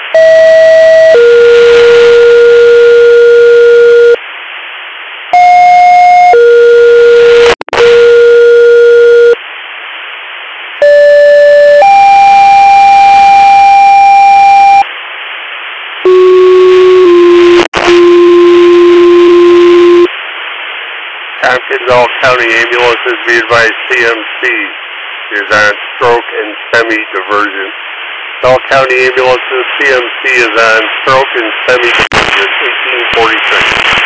Tompkins All County ambulances, be advised CMC is on stroke and STEMI diversion. All County ambulances, CMC is on stroke and STEMI diversion, 1846.